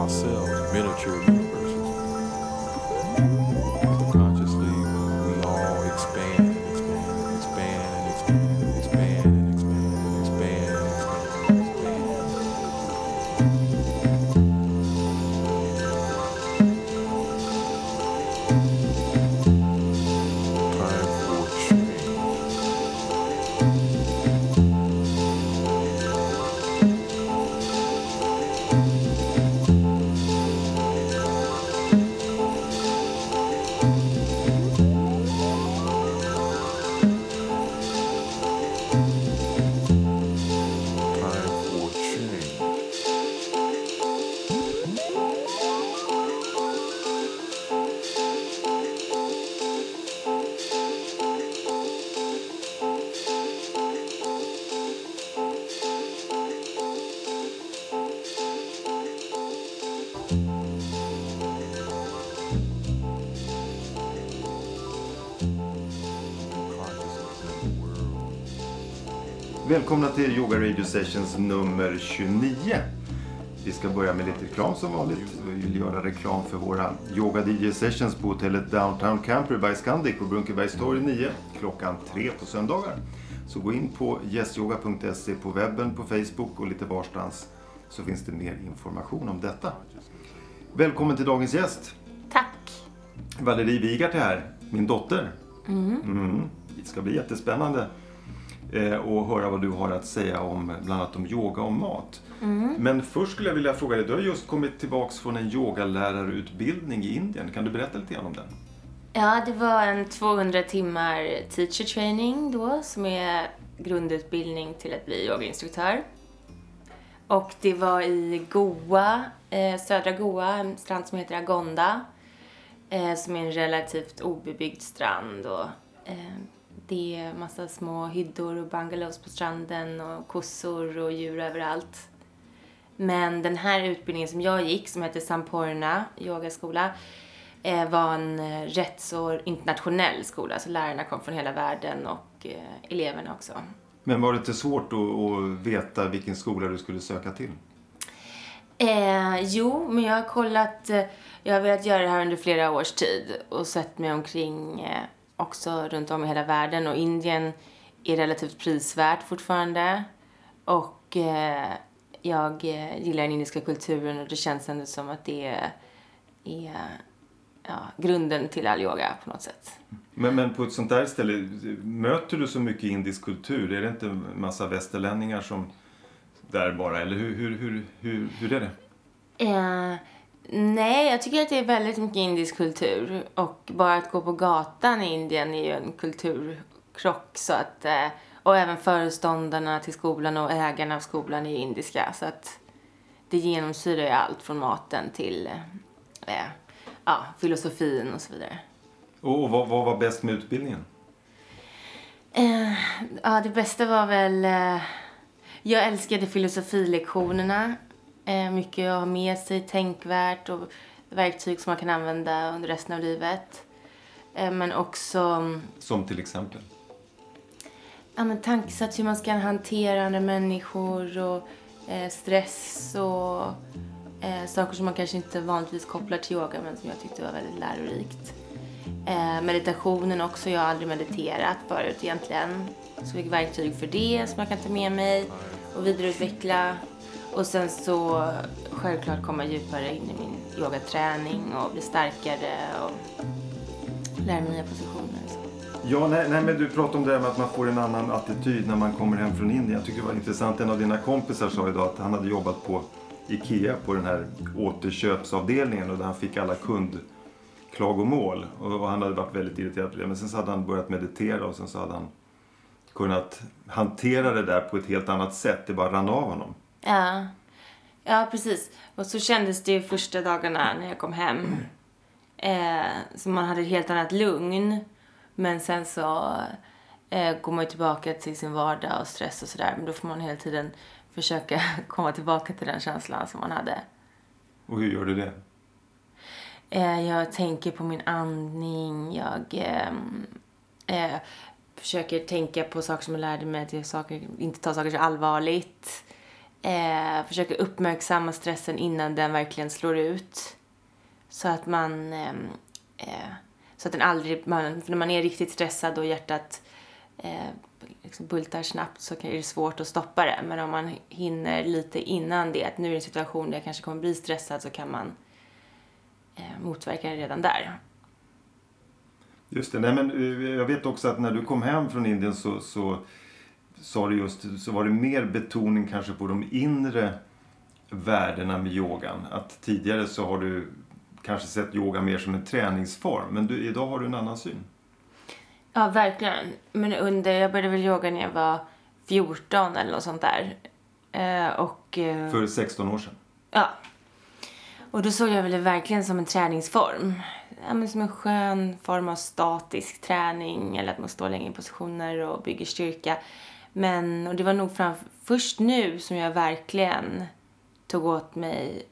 ourselves miniature universes. Consciously, we all expand and expand and expand and expand and expand and expand and expand and expand and expand. Time for change. Välkomna till Yoga Radio Sessions nummer 29. Vi ska börja med lite reklam som vanligt. Vi vill göra reklam för våra Yoga DJ Sessions på hotellet Downtown Camper by Scandic på Brunkebergstorg 9 klockan 3 på söndagar. Så gå in på yesyoga.se på webben, på Facebook och lite varstans så finns det mer information om detta. Välkommen till dagens gäst. Tack. Valerie Wigart här, min dotter. Det ska bli jättespännande och höra vad du har att säga om bland annat om yoga och mat. Men först skulle jag vilja fråga dig, du har just kommit tillbaks från en yogalärarutbildning i Indien. Kan du berätta lite grann om den? Ja, det var en 200 timmar teacher training då, som är grundutbildning till att bli yogainstruktör. Och det var i Goa, södra Goa, en strand som heter Agonda, som är en relativt obebyggd strand. Och det är massa små hyddor och bungalows på stranden och kossor och djur överallt. Men den här utbildningen som jag gick, som heter Samporna yogaskola, var en rätt så internationell skola. Så lärarna kom från hela världen och eleverna också. Men var det inte svårt att veta vilken skola du skulle söka till? Jo, men jag har kollat, jag har velat göra det här under flera års tid och sett mig omkring också runt om i hela världen. Och Indien är relativt prisvärt fortfarande. Och jag gillar den indiska kulturen och det känns ändå som att det är grunden till all yoga på något sätt. Men på ett sånt där ställe, möter du så mycket indisk kultur? Är det inte en massa västerlänningar som där bara? Eller hur är det? Nej, jag tycker att det är väldigt mycket indisk kultur. Och bara att gå på gatan i Indien är ju en kulturkrock. Så att, och även föreståndarna till skolan och ägarna av skolan är indiska. Så att det genomsyrar ju allt från maten till filosofin och så vidare. Och vad var bäst med utbildningen? Det bästa var väl... jag älskade filosofilektionerna. Mycket att ha med sig, tänkvärt och verktyg som man kan använda under resten av livet. Men också... Som till exempel? Ja, men tankesats hur man ska hantera andra människor och stress och saker som man kanske inte vanligtvis kopplar till yoga men som jag tyckte var väldigt lärorikt. Meditationen också, jag har aldrig mediterat förut egentligen. Så fick verktyg för det som jag kan ta med mig och vidareutveckla. Och sen så självklart komma djupare in i min yogaträning och bli starkare och lära mig nya positioner. Så. Ja, nej, men du pratade om det här med att man får en annan attityd när man kommer hem från Indien. Jag tycker det var intressant. En av dina kompisar sa idag att han hade jobbat på Ikea på den här återköpsavdelningen och där han fick alla kundklagomål. Och han hade varit väldigt irriterad på det. Men sen så hade han börjat meditera och sen så hade han kunnat hantera det där på ett helt annat sätt. Det bara rann av honom. Ja, precis. Och så kändes det ju första dagarna när jag kom hem. Så man hade ett helt annat lugn. Men sen så går man ju tillbaka till sin vardag och stress och sådär. Men då får man hela tiden försöka komma tillbaka till den känslan som man hade. Och hur gör du det? Jag tänker på min andning. Jag försöker tänka på saker som jag lärde mig. Att inte ta saker så allvarligt. försöka uppmärksamma stressen innan den verkligen slår ut. Så att man... så att den aldrig... för när man är riktigt stressad och hjärtat liksom bultar snabbt så är det svårt att stoppa det. Men om man hinner lite innan det, att nu är det en situation där jag kanske kommer bli stressad, så kan man motverka det redan där. Just det. Nej, men jag vet också att när du kom hem från Indien så var det mer betoning kanske på de inre värdena med yogan. Att tidigare så har du kanske sett yoga mer som en träningsform, men idag har du en annan syn. Ja, verkligen. Men jag började väl yoga när jag var 14 eller något sånt där. För 16 år sedan. Ja. Och då såg jag väl det verkligen som en träningsform. Ja, men som en skön form av statisk träning. Eller att man står länge i positioner och bygger styrka. Och det var nog först nu som jag verkligen tog åt mig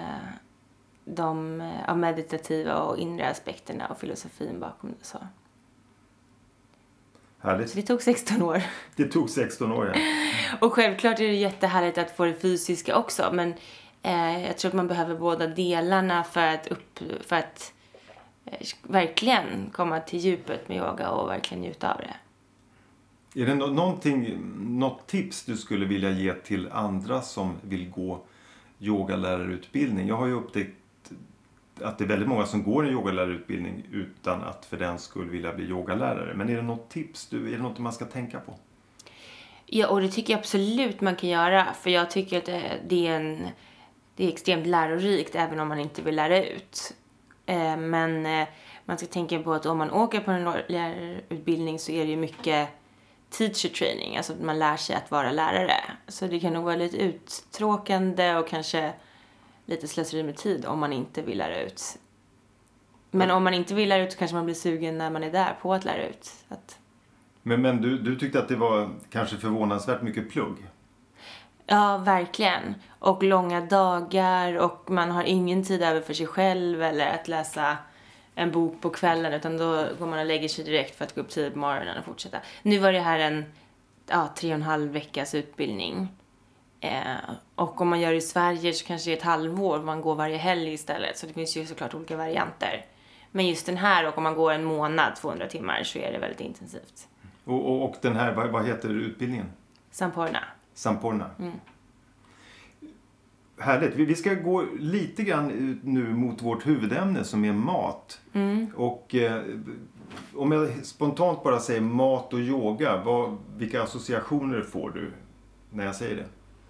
de meditativa och inre aspekterna och filosofin bakom det. Så. Härligt. Så det tog 16 år. Det tog 16 år, ja. Och självklart är det jättehärligt att få det fysiska också. Men jag tror att man behöver båda delarna för att verkligen komma till djupet med yoga och verkligen njuta av det. Är det något tips du skulle vilja ge till andra som vill gå yogalärarutbildning? Jag har ju upptäckt att det är väldigt många som går en yogalärarutbildning utan att för den skulle vilja bli yogalärare. Men är det något tips? Är det något man ska tänka på? Ja, och det tycker jag absolut man kan göra. För jag tycker att det är extremt lärorikt även om man inte vill lära ut. Men man ska tänka på att om man åker på en lärarutbildning så är det ju mycket teacher training. Alltså att man lär sig att vara lärare. Så det kan nog vara lite uttråkande och kanske lite slöseri med tid om man inte vill lära ut. Men om man inte vill lära ut så kanske man blir sugen när man är där på att lära ut. Men du tyckte att det var kanske förvånansvärt mycket plugg? Ja, verkligen. Och långa dagar och man har ingen tid över för sig själv eller att läsa en bok på kvällen, utan då går man och lägger sig direkt för att gå upp tidigt på morgonen och fortsätta. Nu var det här en 3,5 veckas utbildning. Och om man gör det i Sverige så kanske det är ett halvår, man går varje helg istället. Så det finns ju såklart olika varianter. Men just den här, och om man går en månad, 200 timmar, så är det väldigt intensivt. Och den här, vad heter utbildningen? Samporna. Mm. Härligt. Vi ska gå lite grann nu mot vårt huvudämne som är mat. Mm. Och om jag spontant bara säger mat och yoga, vilka associationer får du när jag säger det?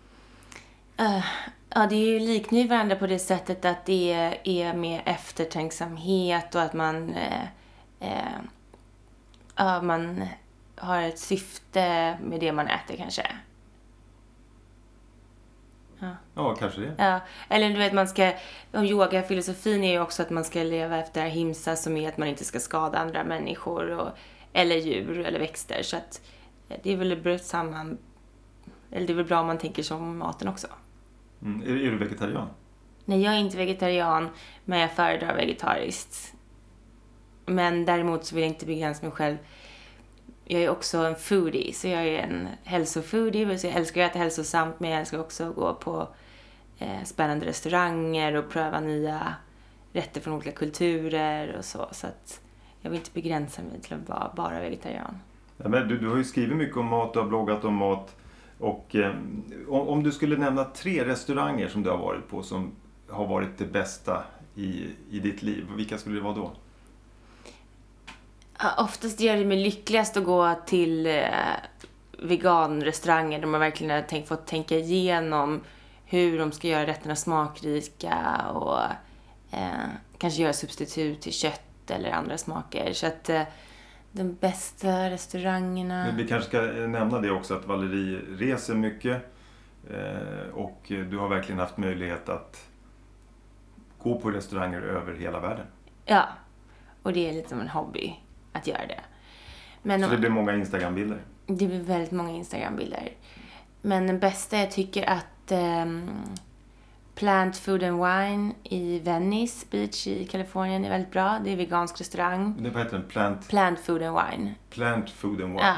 Ja, det är ju liknar varandra på det sättet att det är med eftertänksamhet och att man har ett syfte med det man äter kanske. Ja, kanske det. Ja, eller du vet, yogafilosofin är ju också att man ska leva efter ahimsa, som är att man inte ska skada andra människor eller djur eller växter. Så att det är väl det är väl bra om man tänker som maten också. Mm. Är du vegetarian? Nej, jag är inte vegetarian, men jag föredrar vegetariskt. Men däremot så vill jag inte begränsa mig själv. Jag är också en foodie, så jag är en hälsofoodie. Så jag älskar att äta hälsosamt, men jag älskar också att gå på spännande restauranger och pröva nya rätter från olika kulturer och så. Så att jag vill inte begränsa mig till att vara bara vegetarian. Ja, men du har ju skrivit mycket om mat, du har bloggat om mat. Och om du skulle nämna 3 restauranger som du har varit på som har varit det bästa i ditt liv, vilka skulle det vara då? Oftast gör det mig lyckligast att gå till veganrestauranger där man verkligen har fått tänka igenom hur de ska göra rätterna smakrika och kanske göra substitut till kött eller andra smaker. Så att de bästa restaurangerna... Men vi kanske ska nämna det också, att Valerie reser mycket och du har verkligen haft möjlighet att gå på restauranger över hela världen. Ja, och det är lite som en hobby att göra det. Men så det blir många Instagram-bilder? Det blir väldigt många Instagram-bilder. Men den bästa, jag tycker att Plant Food and Wine i Venice Beach i Kalifornien är väldigt bra. Det är vegansk restaurang. Vad heter den? Plant Food and Wine. Plant Food and Wine. Ja,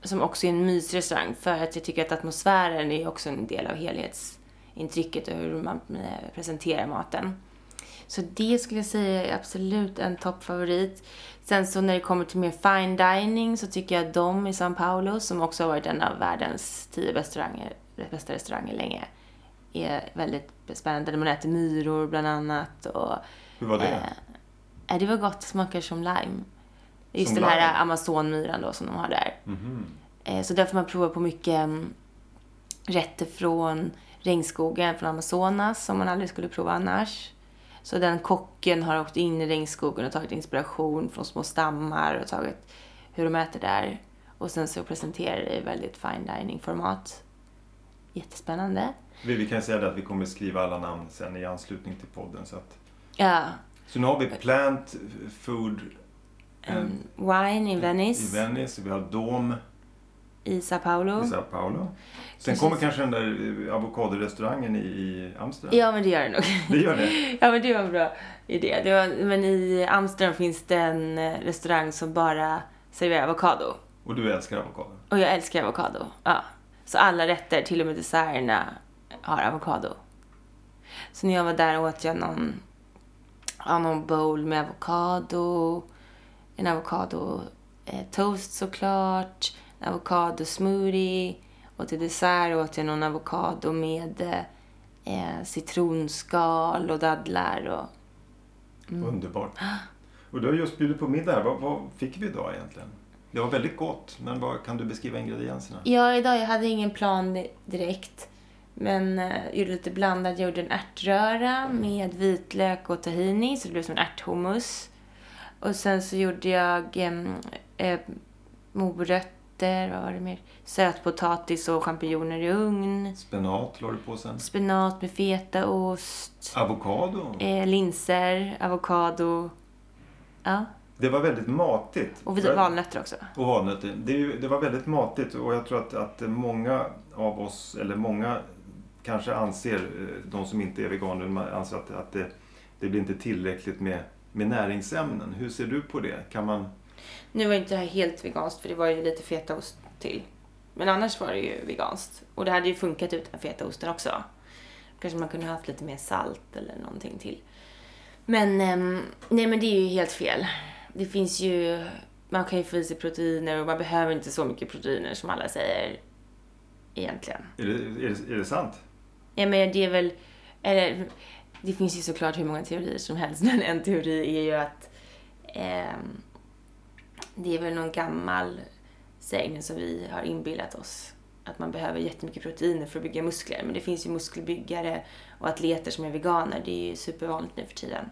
som också är en mysrestaurang, för att jag tycker att atmosfären är också en del av helhetsintrycket och hur man presenterar maten. Så det skulle jag säga är absolut en toppfavorit. Sen så när det kommer till mer fine dining så tycker jag att de i São Paulo, som också har varit en av världens 10 bästa restauranger länge, är väldigt spännande. Där man äter myror bland annat. Och, Hur var det? Det var gott, smakar som lime. Just som den här lime? Amazonmyran då som de har där. Mm-hmm. Så där får man prova på mycket rätter från regnskogen, från Amazonas, som man aldrig skulle prova annars. Så den kocken har åkt in i regnskogen och tagit inspiration från små stammar och tagit hur de äter där. Och sen så presenterar det i väldigt fine dining-format. Jättespännande. Vi kan säga det att vi kommer skriva alla namn sen i anslutning till podden. Ja. Så nu har vi Plant Food Wine i Venice. I Venice. Vi har Dome i São Paulo. I São Paulo. Sen kommer kanske den där avokadorestaurangen i Amsterdam. Ja, men det gör det nog. Det gör det? Ja, men det var bra idé. Men i Amsterdam finns det en restaurang som bara serverar avokado. Och du älskar avokado? Och jag älskar avokado, ja. Så alla rätter, till och med desserterna, har avokado. Så när jag var där åt jag någon bowl med avokado. En avokado toast såklart. En avokado smoothie. Och till dessert åt jag någon avokado med citronskal och dadlar. Och, Underbart. Och du har just bjudit på middag här. Vad fick vi idag egentligen? Det var väldigt gott, men kan du beskriva ingredienserna? Ja, idag jag hade ingen plan direkt. Men gjorde lite blandat. Jag gjorde en ärtröra med vitlök och tahini, så det blev som en ärthummus. Och sen så gjorde jag morötter, vad var det mer? Sötpotatis och champinjoner i ugn. Spenat la du på sen? Spenat med fetaost. Avokado? Linser, avokado. Ja. Det var väldigt matigt. Och valnötter också. Och valnötter. Det var väldigt matigt, och jag tror att många av oss, eller många kanske anser, de som inte är veganer, anser att det blir inte tillräckligt med näringsämnen. Hur ser du på det? Kan man... Nu var inte det här helt veganskt, för det var ju lite fetaost till. Men annars var det ju veganskt. Och det hade ju funkat utan fetaosten också. Kanske man kunde ha haft lite mer salt eller någonting till. Men nej, men det är ju helt fel. Det finns ju, man kan ju få i sig proteiner och man behöver inte så mycket proteiner som alla säger egentligen. Är det sant? Ja, men det är väl, eller, det finns ju såklart hur många teorier som helst, men en teori är ju att det är väl någon gammal sägning som vi har inbillat oss, att man behöver jättemycket proteiner för att bygga muskler. Men det finns ju muskelbyggare och atleter som är veganer. Det är ju supervanligt nu för tiden.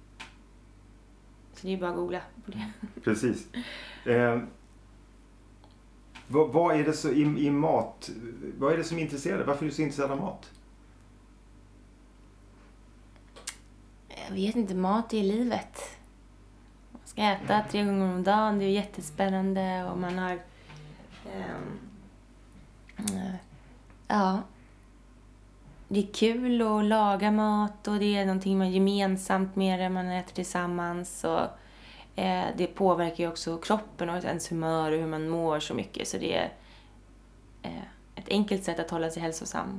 Så det är ju bara att googla på det. Precis. Vad är det så i mat? Vad är det som intresserar dig? Varför är du så intresserad av mat? Jag vet inte, mat är livet. Man ska äta 3 gånger om dagen. Det är jättespännande och man har... ja. Det är kul att laga mat och det är någonting man gemensamt med det. Man äter tillsammans och det påverkar ju också kroppen och ens humör och hur man mår så mycket. Så det är ett enkelt sätt att hålla sig hälsosam.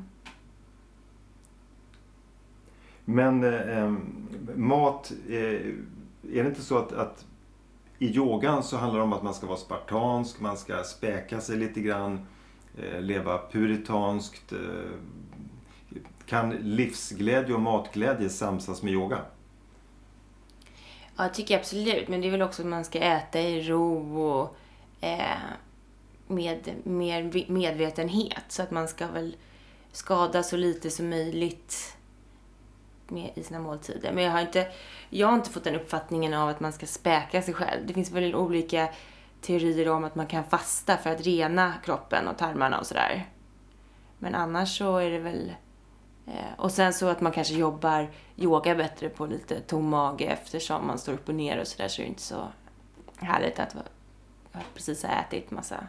Men mat, är det inte så att i yogan så handlar det om att man ska vara spartansk, man ska späka sig lite grann, leva puritanskt. Kan livsglädje och matglädje samsas med yoga? Ja, jag tycker absolut. Men det är väl också att man ska äta i ro och med mer medvetenhet. Så att man ska väl skada så lite som möjligt i sina måltider. Men jag har inte fått den uppfattningen av att man ska späka sig själv. Det finns väl olika teorier om att man kan fasta för att rena kroppen och tarmarna och sådär. Men annars så är det väl... Och sen så att man kanske jobbar yoga bättre på lite tom mage eftersom man står upp och ner och sådär, så är det inte så härligt att precis ha ätit massa.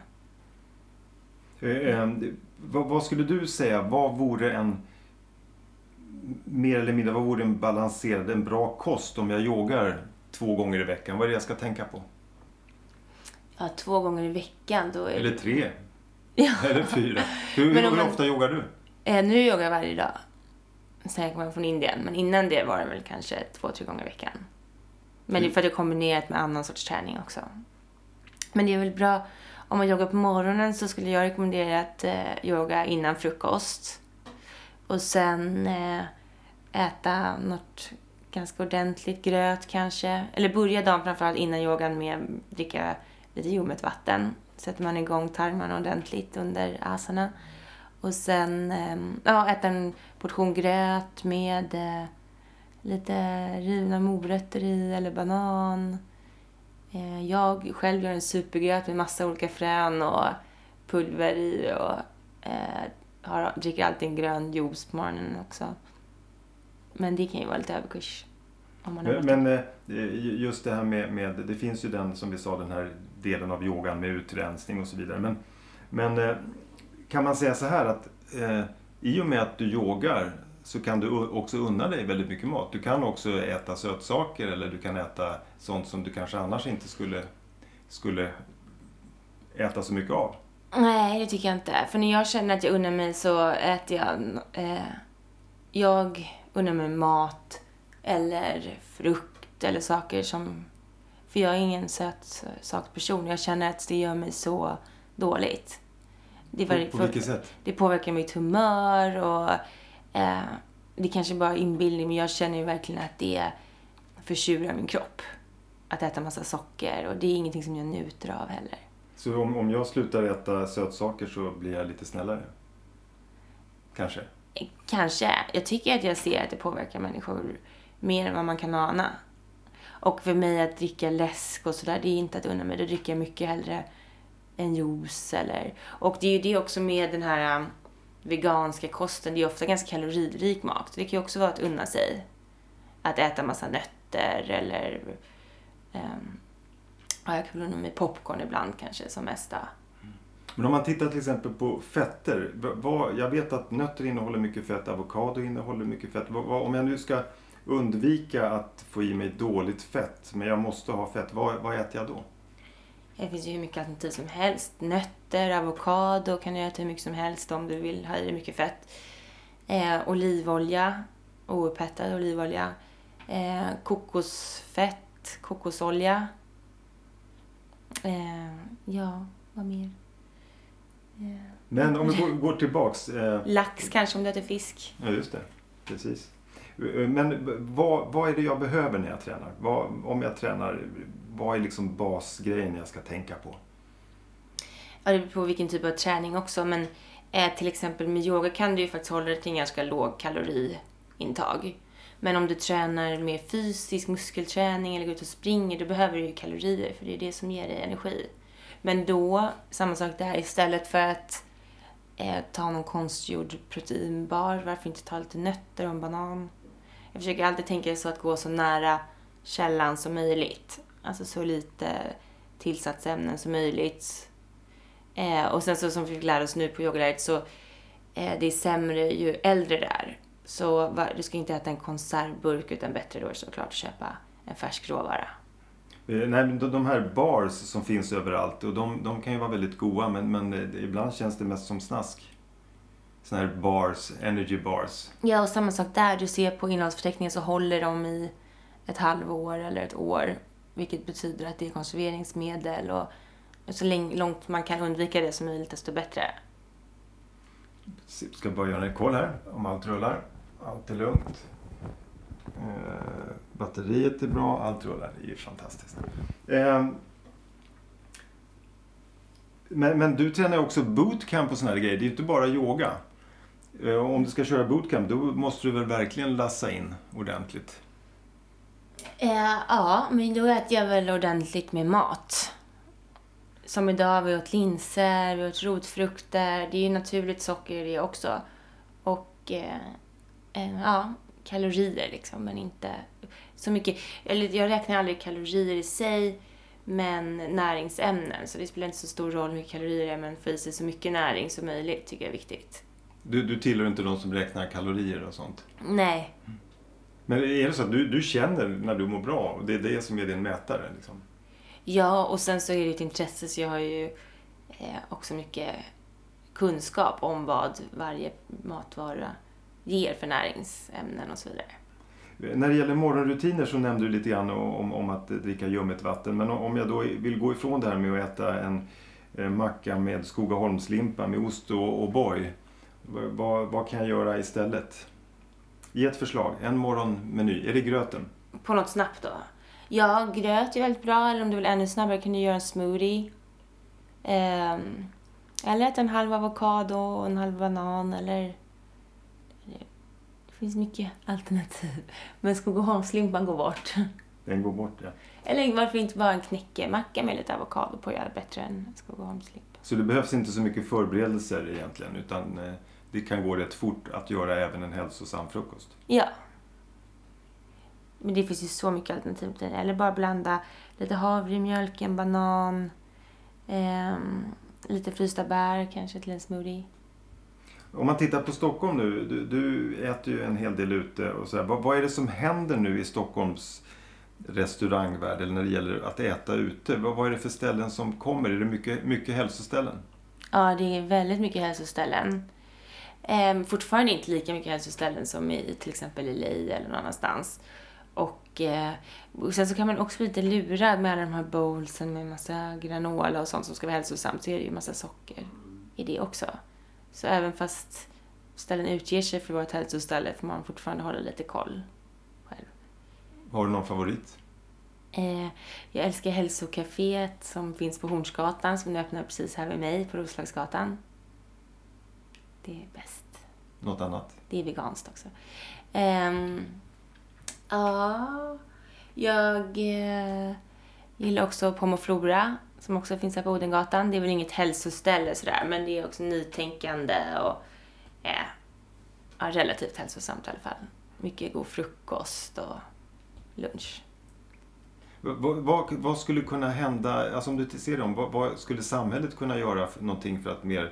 Vad skulle du säga? Vad vore en mer eller mindre, vad vore en balanserad, en bra kost om jag yogar 2 gånger i veckan? Vad är det jag ska tänka på? Ja, 2 gånger i veckan. Då är... Eller 3. Ja. Eller 4. Men om Hur man- ofta joggar du? Nu joggar jag varje dag. Sen jag kommer från Indien. Men innan det var det väl kanske 2-3 gånger i veckan. Men det är för att det är kombinerat med annan sorts träning också. Men det är väl bra. Om man joggar på morgonen så skulle jag rekommendera att jogga innan frukost. Och sen äta något ganska ordentligt, gröt kanske. Eller börja dagen framförallt innan yogan med att dricka lite ljummet vatten. Sätter man igång tarmarna ordentligt under asana. Och sen äta en portion gröt med lite rivna morötter i eller banan. Jag själv gör en supergröt med massa olika frön och pulver i och dricker alltid en grön juice på morgonen också. Men det kan ju vara lite överkurs. Om man har Men just det här med, det finns ju den som vi sa, den här delen av yogan med utrensning och så vidare. Men kan man säga så här att i och med att du yogar så kan du också unna dig väldigt mycket mat. Du kan också äta sötsaker eller du kan äta sånt som du kanske annars inte skulle äta så mycket av. Nej, det tycker jag inte. För när jag känner att jag unnar mig så äter jag unnar mig mat eller frukt eller saker som... För jag är ingen sötsaksperson. Jag känner att det gör mig så dåligt. På vilket sätt? Det påverkar mitt humör och det kanske bara är inbildning, men jag känner ju verkligen att det försurar min kropp. Att äta massa socker, och det är ingenting som jag njuter av heller. Så om jag slutar äta sötsaker så blir jag lite snällare? Kanske? Kanske. Jag tycker att jag ser att det påverkar människor mer än vad man kan ana. Och för mig att dricka läsk och sådär, det är inte att unna mig. Då dricker jag mycket hellre en juice eller... Och det är ju det också med den här veganska kosten. Det är ofta ganska kaloririk mat. Det kan ju också vara att unna sig. Att äta massa nötter eller... jag kan unna mig popcorn ibland kanske som mesta. Men om man tittar till exempel på fetter. Jag vet att nötter innehåller mycket fett, avokado innehåller mycket fett. Om jag nu ska undvika att få i mig dåligt fett, men jag måste ha fett, vad äter jag då? Det finns ju hur mycket alternativ som helst. Nötter, avokado kan du äta hur mycket som helst om du vill ha i dig mycket fett. Olivolja, oupphättad olivolja. Kokosfett, kokosolja. Vad mer? Men om vi går tillbaks. Lax kanske om du äter fisk. Ja, just det. Precis. Men vad är det jag behöver när jag tränar? Om jag tränar, vad är liksom basgrejen jag ska tänka på? Ja, det beror på vilken typ av träning också. Men till exempel med yoga kan du ju faktiskt hålla dig till en ganska låg kaloriintag. Men om du tränar med fysisk muskelträning eller går ut och springer, då behöver du ju kalorier. För det är det som ger dig energi. Men då, samma sak där, istället för att ta någon konstgjord proteinbar, varför inte ta lite nötter och en banan? Jag försöker alltid tänka så att gå så nära källan som möjligt. Alltså så lite tillsatsämnen som möjligt. Och sen så som vi fick lära oss nu på yogaläret så det är sämre ju äldre det är. Så du ska inte äta en konservburk utan bättre då såklart att köpa en färsk råvara. Nej, de här bars som finns överallt, och de kan ju vara väldigt goda, men ibland känns det mest som snask. Såna här bars, energy bars. Ja, och samma sak där. Du ser på innehållsförteckningen så håller de i ett halvår eller ett år. Vilket betyder att det är konserveringsmedel. Och så långt man kan undvika det som möjligt, desto bättre. Ska bara göra en koll här om allt rullar. Allt är lugnt. Batteriet är bra, allt rullar. Det är fantastiskt. Men du tränar också bootcamp och såna här grejer. Det är inte bara yoga. Om du ska köra bootcamp, då måste du väl verkligen lassa in ordentligt. Ja, men då äter jag väl ordentligt med mat. Som idag, vi åt linser, vi åt rotfrukter. Det är ju naturligt socker i det också. Och kalorier liksom, men inte så mycket. Eller jag räknar aldrig kalorier i sig, men näringsämnen. Så det spelar inte så stor roll hur mycket kalorier det är, men få i sig så mycket näring som möjligt tycker jag är viktigt. Du tillhör inte de som räknar kalorier och sånt? Nej. Men är det så att du känner när du mår bra? Och det är det som är din mätare liksom? Ja, och sen så är det ett intresse, så jag har ju också mycket kunskap om vad varje matvara ger för näringsämnen och så vidare. När det gäller morgonrutiner så nämnde du lite grann om att dricka ljummet vatten. Men om jag då vill gå ifrån det här med att äta en macka med Skogaholmslimpa med ost och boj. Vad kan jag göra istället? Ge ett förslag, en morgonmeny. Är det gröten? På något snabbt då? Ja, gröt är väldigt bra. Eller om du vill ännu snabbare kan du göra en smoothie. Eller äta en halv avokado och en halv banan. Eller... Det finns mycket alternativ. Men Skogaholmslimpan går bort. Den går bort, ja. Eller varför inte bara en knäckemacka med lite avokado på att göra bättre än Skogaholmslimpa. Så det behövs inte så mycket förberedelser egentligen, utan det kan gå rätt fort att göra även en hälsosam frukost? Ja. Men det finns ju så mycket alternativ till det. Eller bara blanda lite havremjölk, en banan, lite frysta bär kanske till en smoothie. Om man tittar på Stockholm nu, du äter ju en hel del ute och så här. Vad är det som händer nu i Stockholms restaurangvärld eller när det gäller att äta ute? Vad är det för ställen som kommer? Är det mycket hälsoställen? Ja, det är väldigt mycket hälsoställen. Fortfarande inte lika mycket hälsoställen som i till exempel LA eller någon annanstans. Och sen så kan man också bli lite lurad med alla de här bowlsen med massa granola och sånt som ska vara hälsosamt, så är det ju massa socker i det också. Så även fast ställen utger sig för att vara ett hälsoställe får man fortfarande hålla lite koll själv. Har du någon favorit? Jag älskar hälsokaféet som finns på Hornsgatan, som nu öppnar precis här vid mig på Roslagsgatan. Det är bäst. Något annat? Det är veganskt också. Ja, jag gillar också Pomoflora som också finns här på Odengatan. Det är väl inget hälsoställe sådär, men det är också nytänkande och relativt hälsosamt i alla fall. Mycket god frukost och lunch. Vad skulle kunna hända, alltså om du inte ser dem, vad skulle samhället kunna göra för någonting för att mer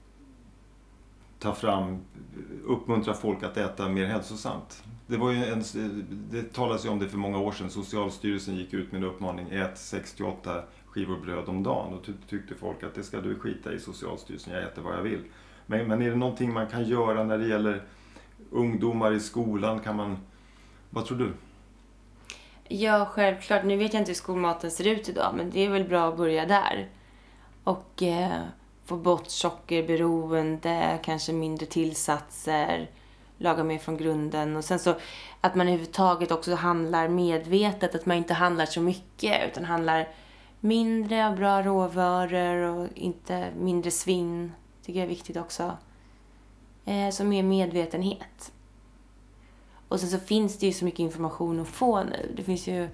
uppmuntra folk att äta mer hälsosamt? Det talas ju om det för många år sedan. Socialstyrelsen gick ut med en uppmaning: ät 68 skivor bröd om dagen. Och tyckte folk att det ska du skita i, Socialstyrelsen, jag äter vad jag vill. Men är det någonting man kan göra när det gäller ungdomar i skolan? Vad tror du? Ja, självklart. Nu vet jag inte hur skolmaten ser ut idag, men det är väl bra att börja där. Och få bort sockerberoende, kanske mindre tillsatser, laga mer från grunden. Och sen så att man överhuvudtaget också handlar medvetet, att man inte handlar så mycket utan handlar mindre av bra råvaror och inte mindre svinn, tycker jag är viktigt också. Så mer medvetenhet. Och sen så finns det ju så mycket information att få nu. Det finns ju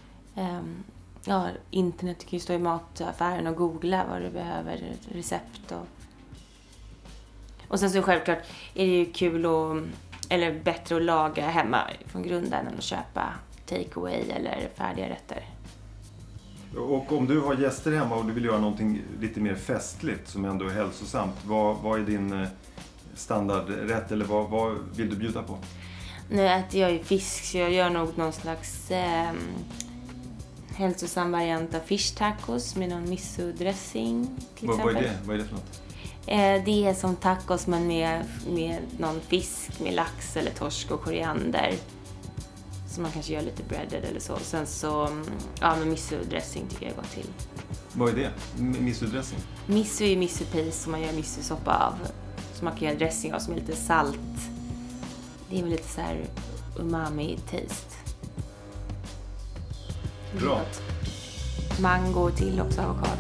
internet, du kan ju stå i mataffären och googla vad du behöver, recept och sen så självklart är det ju kul eller bättre att laga hemma från grunden än att köpa takeaway eller färdiga rätter. Och om du har gäster hemma och du vill göra någonting lite mer festligt som ändå är hälsosamt, vad är din standardrätt eller vad vill du bjuda på? Nu äter jag ju fisk, så jag gör nog någon slags hälsosam variant av fish tacos med någon miso-dressing till exempel. Vad är det för något? Det är som tacos men med någon fisk, med lax eller torsk och koriander. Så man kanske gör lite breaded eller så. Sen så, med miso-dressing tycker jag går till. Vad är det? Miso-dressing? Miso är ju miso-paste som man gör miso-soppa av. Som man kan göra dressing av som är lite salt. Det är väl lite så här umami-taste. Bra. Mango till också, avokado.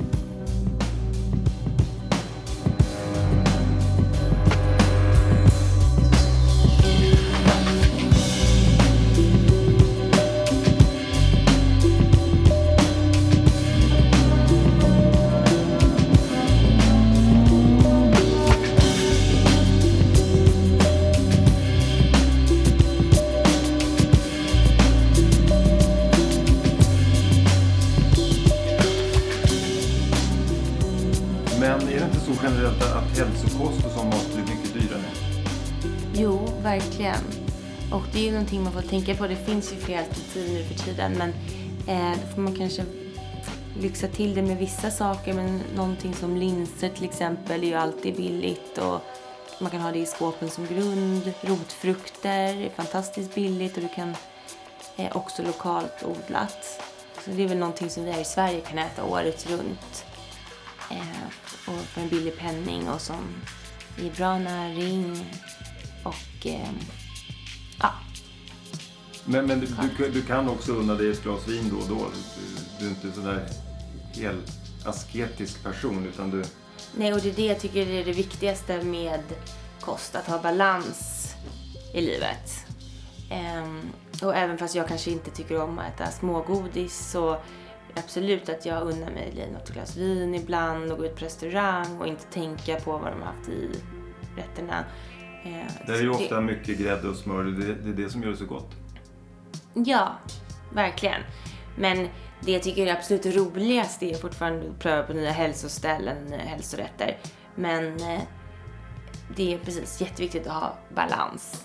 Generellt att hälsokost och sån mat blir mycket dyrare? Jo, verkligen. Och det är ju någonting man får tänka på. Det finns ju fler alternativ nu för tiden. Men då får man kanske lyxa till det med vissa saker, men någonting som linser till exempel är ju alltid billigt och man kan ha det i skåpen som grund. Rotfrukter är fantastiskt billigt och du kan också lokalt odlat. Så det är väl någonting som vi här i Sverige kan äta året runt. Och för en billig penning och som ger bra näring. Och ja. Men du kan också unna dig ett glas vin då och då. Du är inte sådär helt asketisk person utan du... Nej, och det är det jag tycker är det viktigaste med kost. Att ha balans i livet. Och även fast jag kanske inte tycker om att äta smågodis så absolut att jag unnar mig något glas vin ibland och gå ut på restaurang och inte tänka på vad de har haft i rätterna. Det är ju ofta mycket grädde och smör. Det är det som gör det så gott. Ja, verkligen. Men det jag tycker är absolut roligast är fortfarande att pröva på nya hälsoställen, hälsorätter. Men det är precis jätteviktigt att ha balans.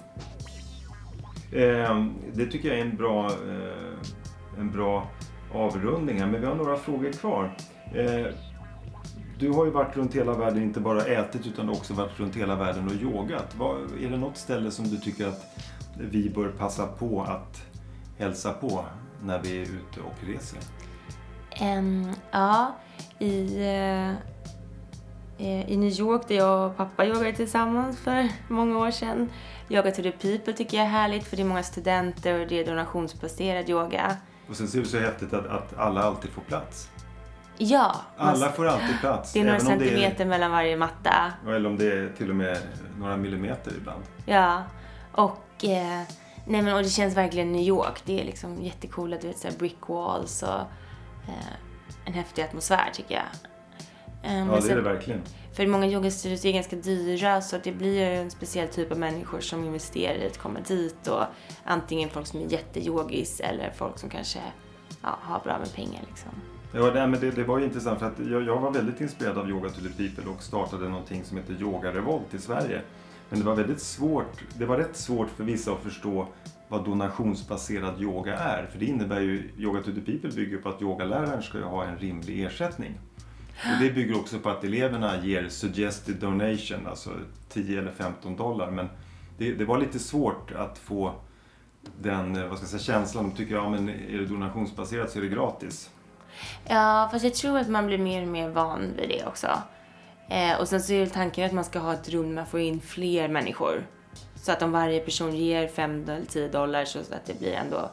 Det tycker jag är en bra avrundning här. Men vi har några frågor kvar. Du har ju varit runt hela världen, inte bara ätit utan också varit runt hela världen och yogat. Är det något ställe som du tycker att vi bör passa på att hälsa på när vi är ute och reser? Ja, i New York där jag och pappa yogade tillsammans för många år sedan. Yoga to the people tycker jag är härligt för det är många studenter och det är donationsbaserad yoga. Och sen ser det så häftigt att alla alltid får plats. Ja. Alla får alltid plats. Det är några centimeter mellan varje matta. Eller om det är till och med några millimeter ibland. Ja, och och det känns verkligen New York. Det är liksom jättekola, du vet, så här brick walls och en häftig atmosfär tycker jag. Ja, det är det verkligen. För många yogastudios är ganska dyra så det blir ju en speciell typ av människor som investerar i att komma dit. Och antingen folk som är jätteyogis eller folk som kanske har bra med pengar liksom. Ja, men det var ju intressant för att jag var väldigt inspirerad av Yoga to the People och startade någonting som heter Yoga Revolt i Sverige. Men det var rätt svårt för vissa att förstå vad donationsbaserad yoga är. För det innebär ju, Yoga to the People bygger på att yogaläraren ska ha en rimlig ersättning. Och det bygger också på att eleverna ger suggested donation, alltså 10 eller $15. Men det var lite svårt att få den känslan. De tycker men är det donationsbaserat så är det gratis. Ja, fast jag tror att man blir mer och mer van vid det också. Och sen så är tanken att man ska ha ett rum med att få in fler människor. Så att om varje person ger $5 eller $10 så att det blir ändå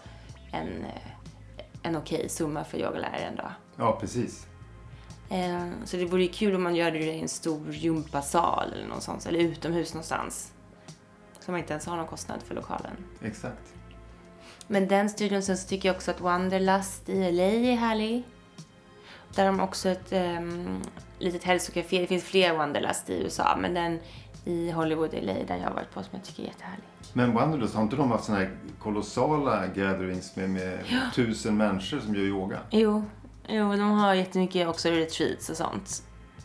en okej summa för yogaläraren då. Ja, precis. Så det vore ju kul om man gör det i en stor gympasal eller någonstans, eller utomhus någonstans. Så man inte ens har någon kostnad för lokalen. Exakt. Men den studion sen så tycker jag också att Wanderlust i LA är härlig. Där har de också ett litet hälsokafé. Det finns fler Wanderlust i USA, men den i Hollywood LA där jag har varit på som jag tycker är jättehärlig. Men Wanderlust, har inte de haft såna här kolossala gatherings med 1000 människor som gör yoga? Jo, de har jättemycket också retreats och sånt.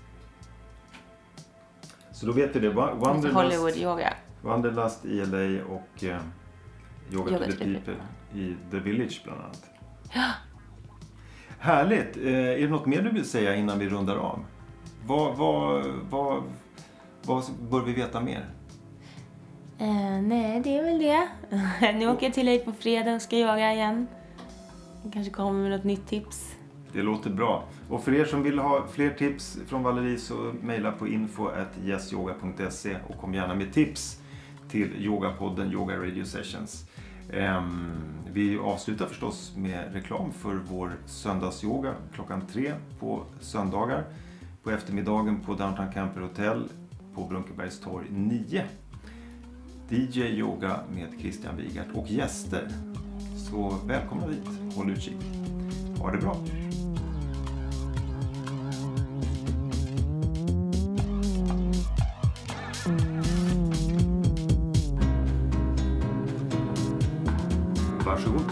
Så då vet vi det. Hollywood yoga. Wanderlust i LA och Yoga to the People i The Village bland annat. Ja. Härligt. Är det något mer du vill säga innan vi rundar av? Vad bör vi veta mer? Nej, det är väl det. Nu åker jag till dig på fredag och ska yoga igen. Jag kanske kommer med något nytt tips. Det låter bra. Och för er som vill ha fler tips från Valerie så mejla på info@yesyoga.se och kom gärna med tips till yogapodden Yoga Radio Sessions. Vi avslutar förstås med reklam för vår söndagsyoga 3:00 på söndagar. På eftermiddagen på Downtown Camper Hotel på Brunkebergs torg 9. DJ Yoga med Christian Wigert och gäster. Så välkomna dit. Håll utkik. Ha det bra. Varsågod.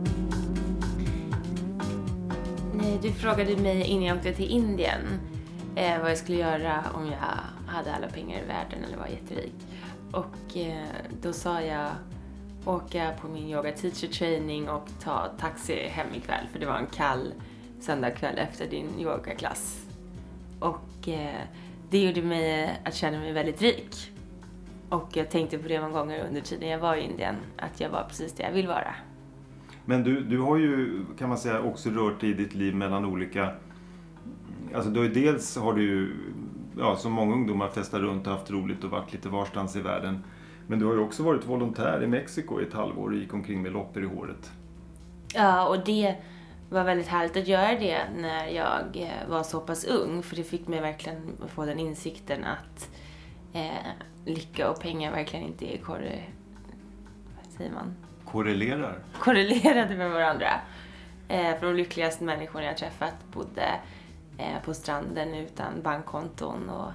Du frågade mig innan jag åkte till Indien vad jag skulle göra om jag hade alla pengar i världen eller var jätterik. Och då sa jag åka på min yoga teacher training och ta taxi hem ikväll för det var en kall söndag kväll efter din yogaklass. Och det gjorde mig att känna mig väldigt rik. Och jag tänkte på det många gånger under tiden jag var i Indien, att jag var precis det jag vill vara. Men du har ju, kan man säga, också rört dig i ditt liv mellan olika... Alltså dels har du ju, som många ungdomar, festat runt och haft roligt och varit lite varstans i världen. Men du har ju också varit volontär i Mexiko i ett halvår och gick omkring med loppor i håret. Ja, och det var väldigt härligt att göra det när jag var så pass ung. För det fick mig verkligen att få den insikten att lycka och pengar verkligen inte är korrelerade med varandra. För de lyckligaste människorna jag träffat bodde på stranden utan bankkonton och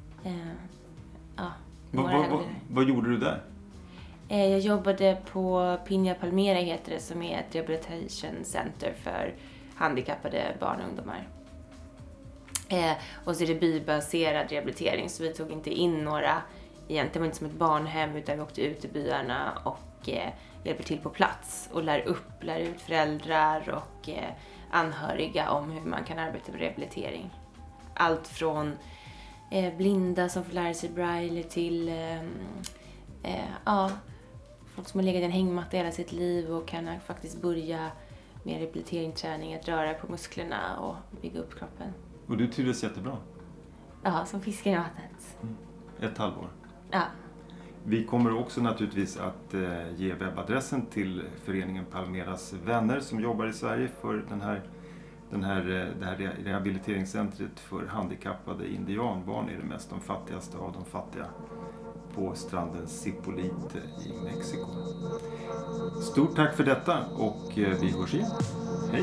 Vad gjorde du där? Jag jobbade på Piña Palmera heter det, som är ett rehabilitation center för handikappade barn och ungdomar. Och så är det bybaserad rehabilitering, så vi tog inte in några, egentligen var inte som ett barnhem, utan vi åkte ut i byarna och hjälper till på plats och lär ut föräldrar och anhöriga om hur man kan arbeta med rehabilitering. Allt från blinda som får lära sig braille till folk som har legat i en hängmatta hela sitt liv och kan faktiskt börja med rehabiliteringsträning, att röra på musklerna och bygga upp kroppen. Och du trivdes jättebra? Ja, som fiskar i vattnet. Ett halvår? Ja. Vi kommer också naturligtvis att ge webbadressen till föreningen Palmeras vänner som jobbar i Sverige för det här rehabiliteringscentret för handikappade indianbarn, är det mest de fattigaste av de fattiga, på stranden Zipolite i Mexiko. Stort tack för detta och vi hörs igen. Hej!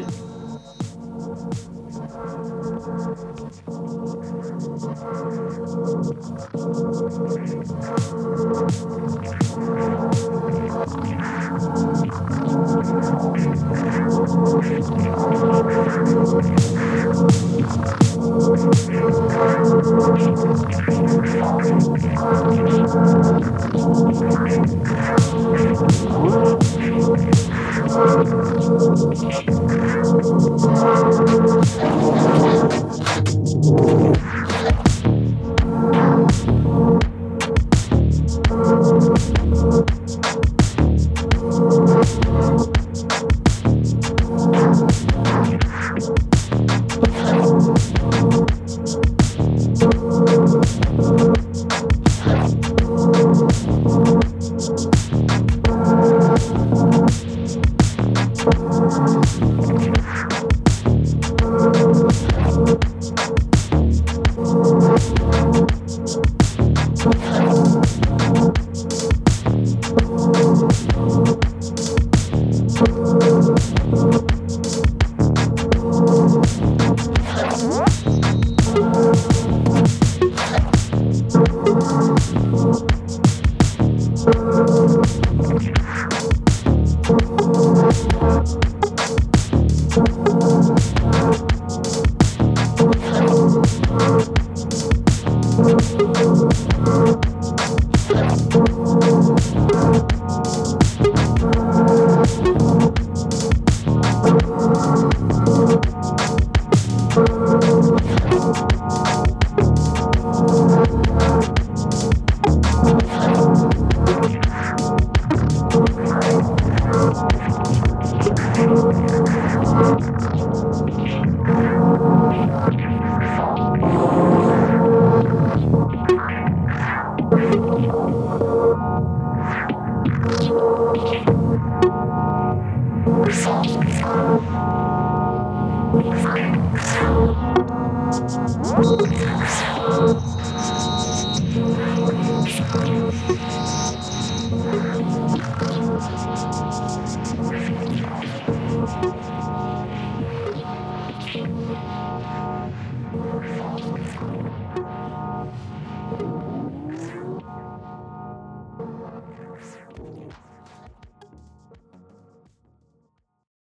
Thank you.